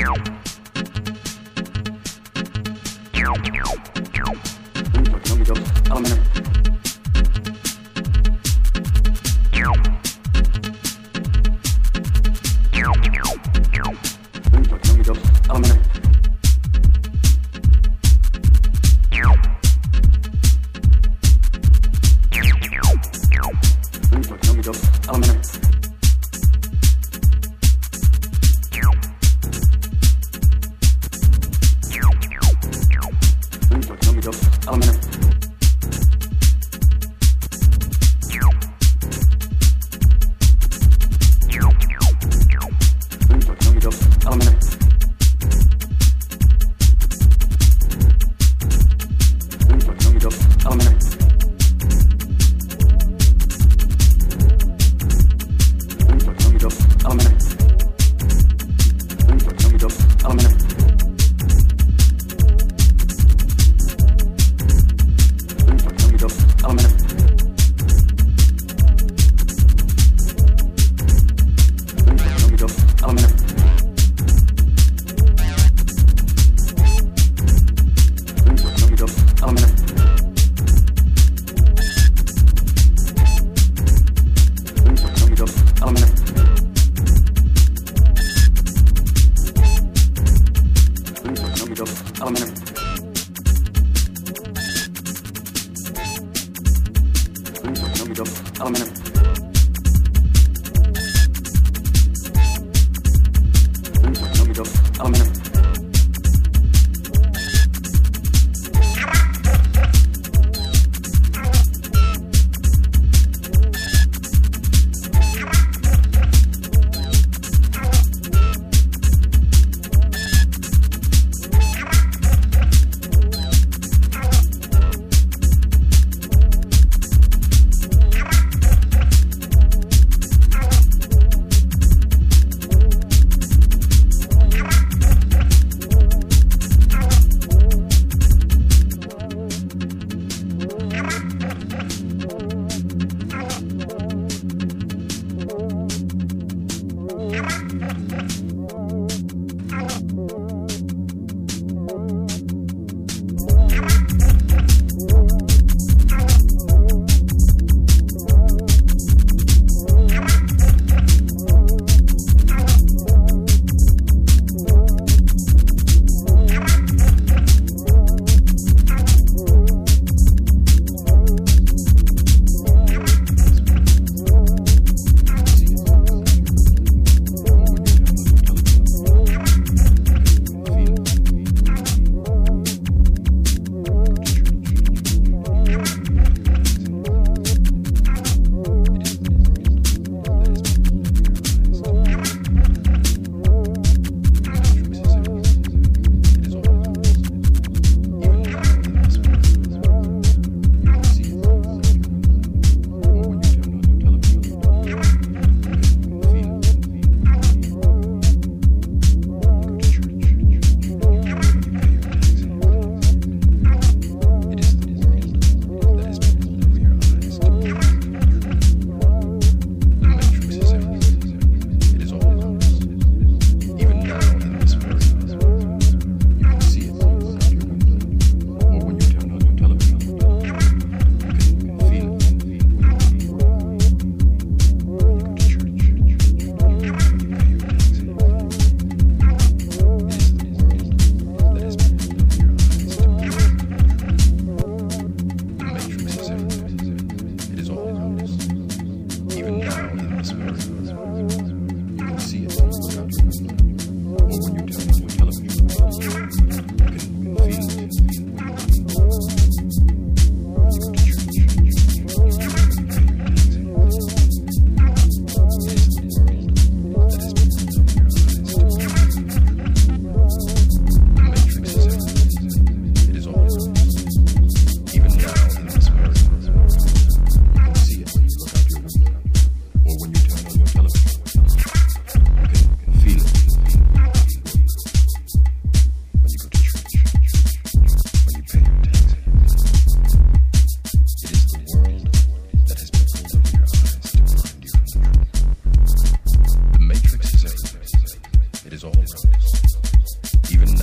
is all around us,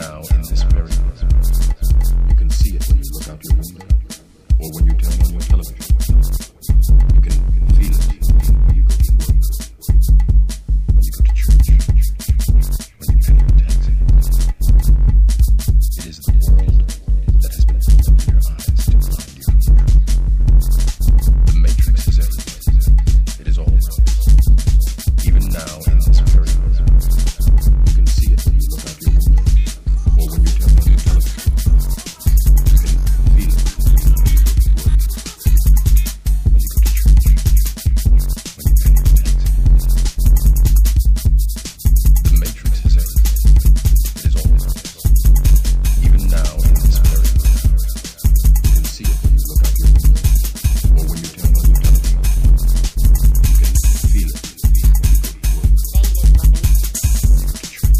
now in this very moment. You can see it when you look out your window or when you turn on your television. You can feel it when you go to work, when you go to church, when you pay your taxi. It is the world that has been opened in your eyes to blind you from the truth. The matrix is everywhere. It is all around us. Even now in this very moment. You can see it when you look out your window or when you turn on your television. You can feel it when you go to work, when you go to church, when you pay your taxi. The matrix is everywhere. It is all around us. Even now in this very moment. You can see it when you look out your window or when you turn on your television. You can feel it when you go to work, when you go to church.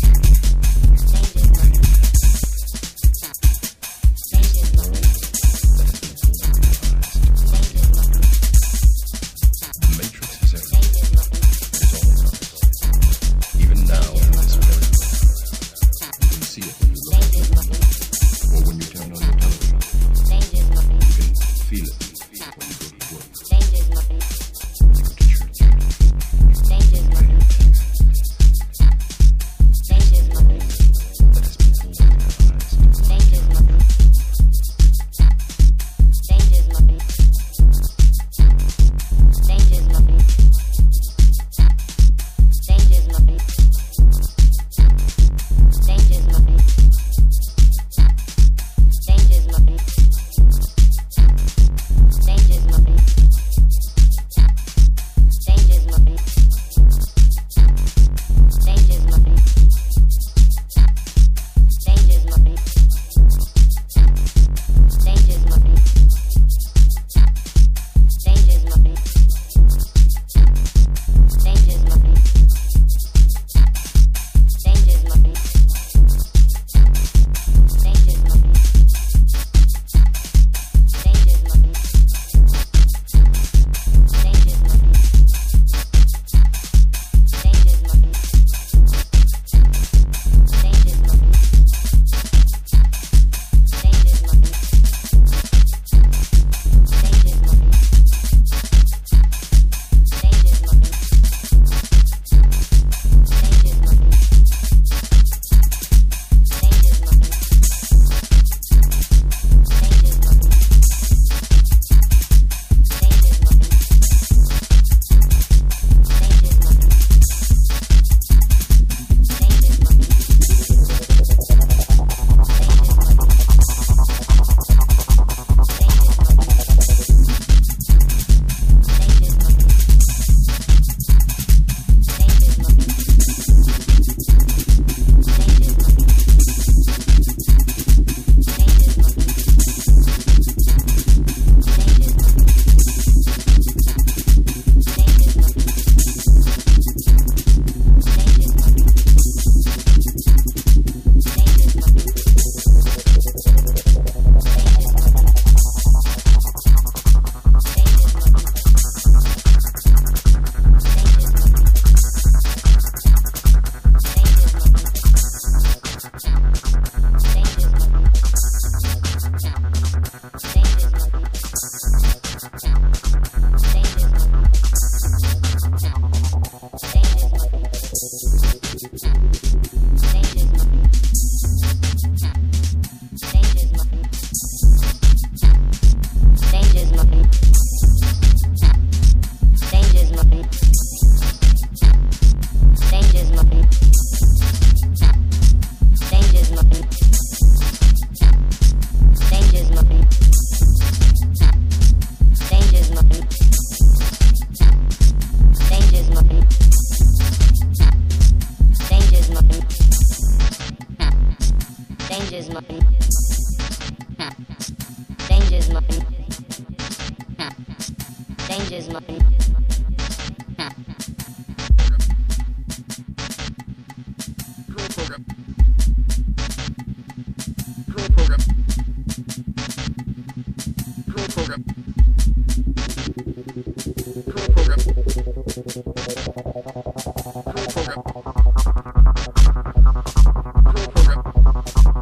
Program.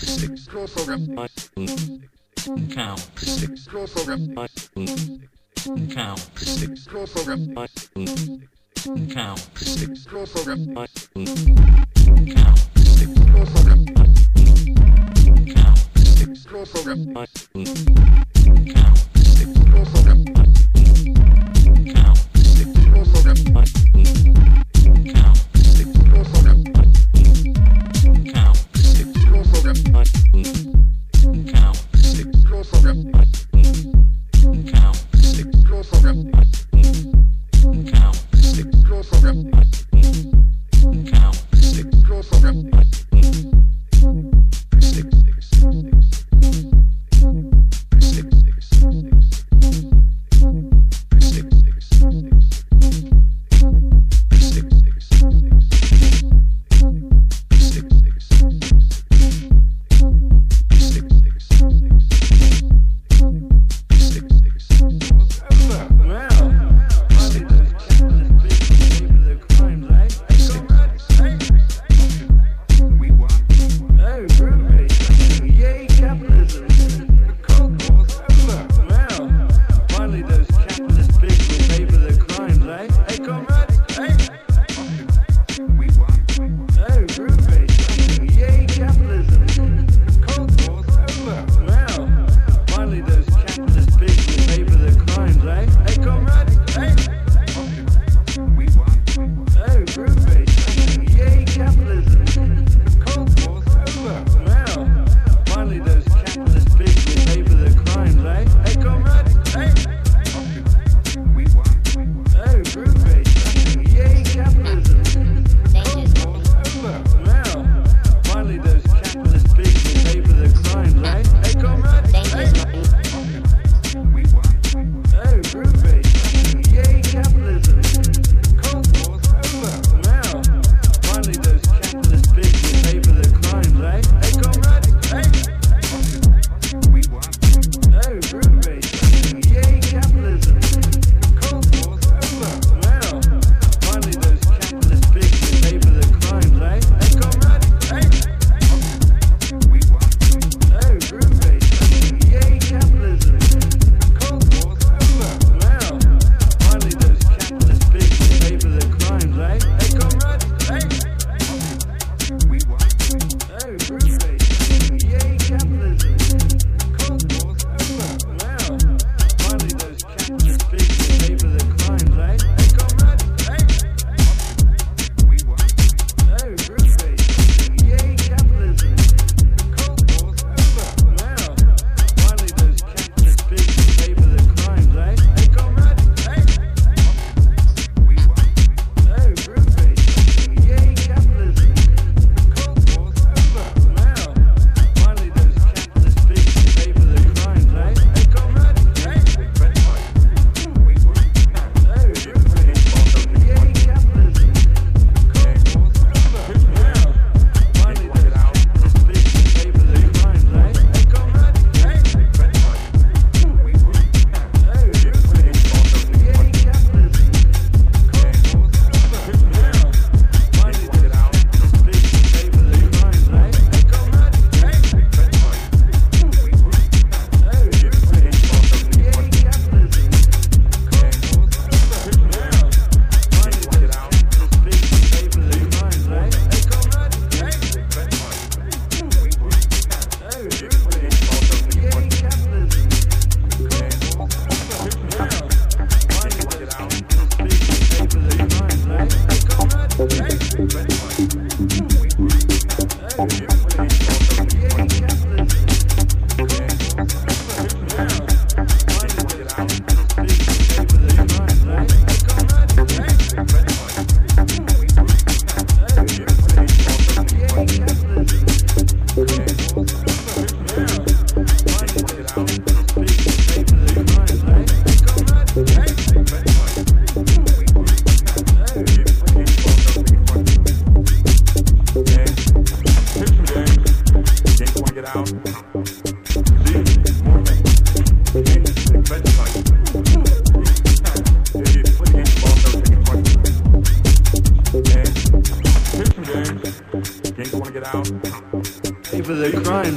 for their crimes,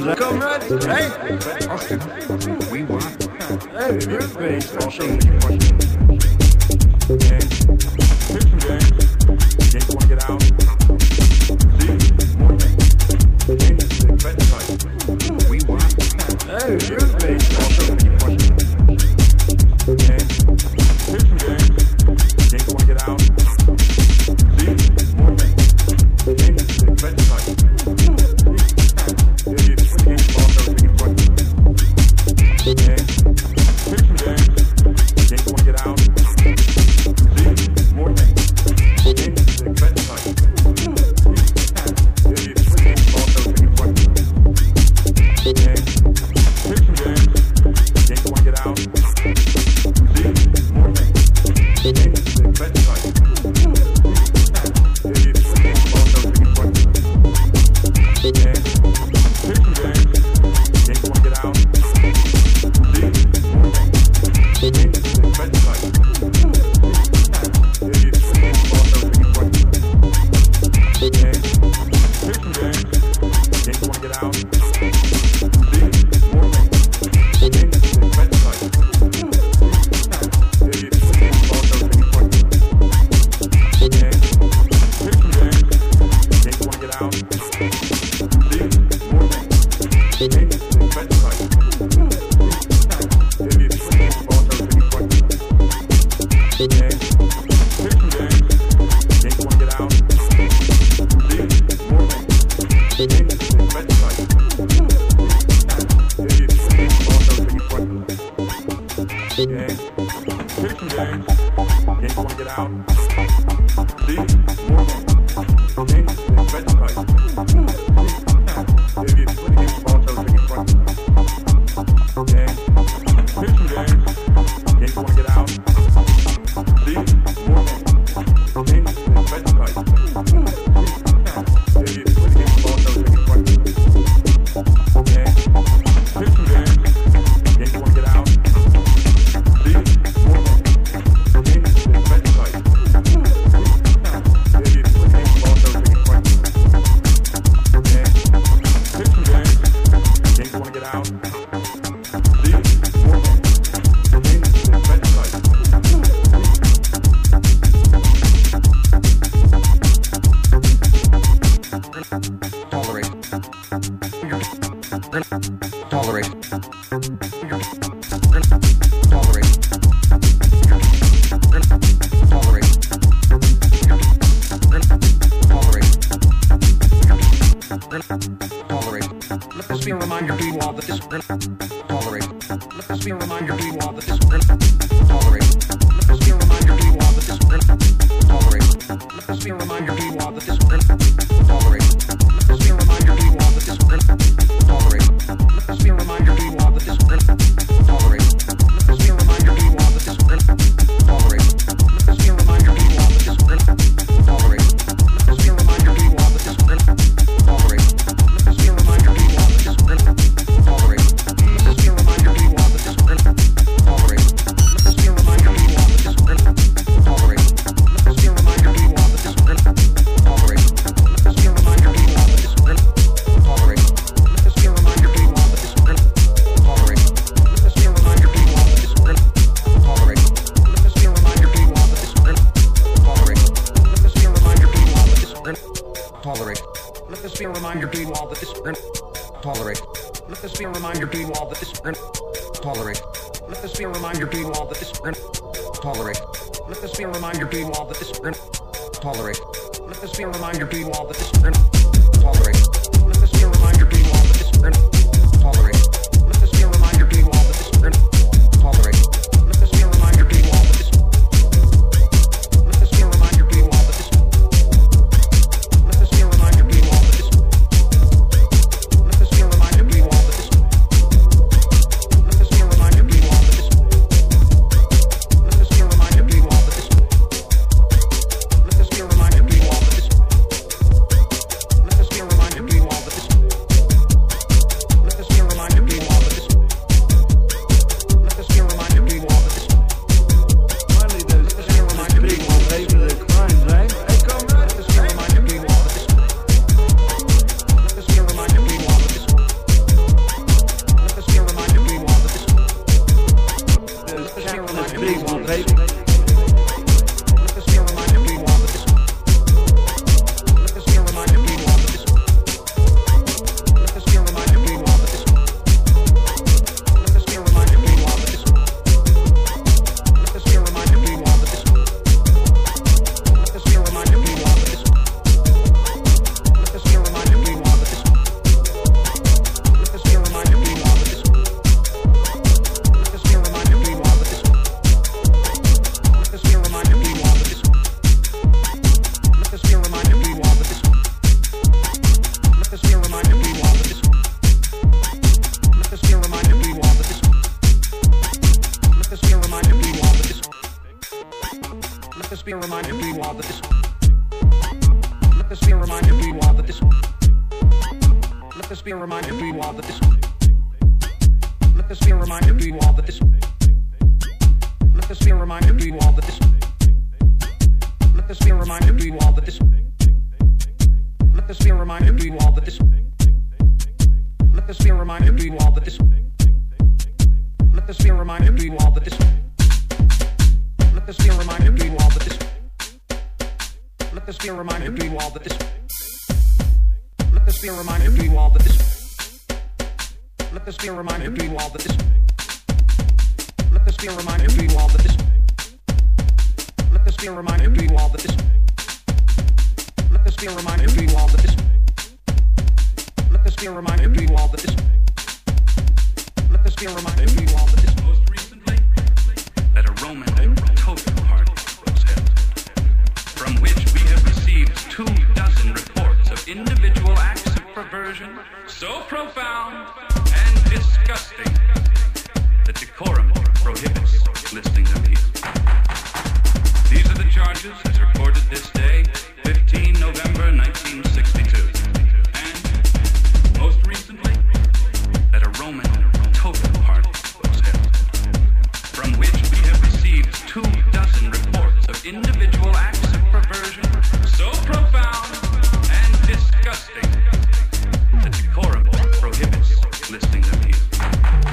Come ready, hey? Austin, we want. Hey, you're based on Okay. Picture game. Game want to get out. See? More things. Better fight. We want. Hey, you're based on Okay. Picture game. Game want to get out. See? More things. Better fight. be a reminder to you all that this. Let this be a reminder to you all that this. Let this be a reminder to you all that this. Let this be a reminder to you all that this. Let this be a reminder to you all that this. Let this be a reminder to you all that this. Let this be a reminder to you all that this. Let this be a reminder to you all that this. Let this be a reminder to you all that this. Let this be a reminder to you all that this. Let this be a reminder to you all that this. Let this be a reminder to you all that this. Let this be a reminder to you all that this. Let this be a reminder to you all that this. Let this be a reminder to you all that this. Let this be a reminder to you all that this. Let this be a reminder to you all that this. Let this be a reminder to you all that this. Most recently, that a Roman total party was held, from which we have received 24 reports of individual acts of perversion so profound and disgusting that decorum prohibits listing them here. These are the charges as recorded this day, 15 November 1962. And, most recently, that a Roman total party was held, from which we have received 24 reports of individual acts of perversion so profound and disgusting that decorum prohibits listing them here.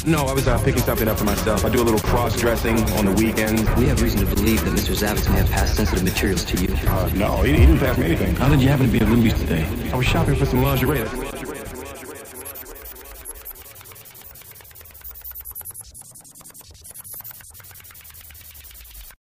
No, I was picking something up for myself. I do a little cross-dressing on the weekends. We have reason to believe that Mr. Zavitz may have passed sensitive materials to you. No, he didn't pass me anything. How did you happen to be at Ruby's today? I was shopping for some lingerie.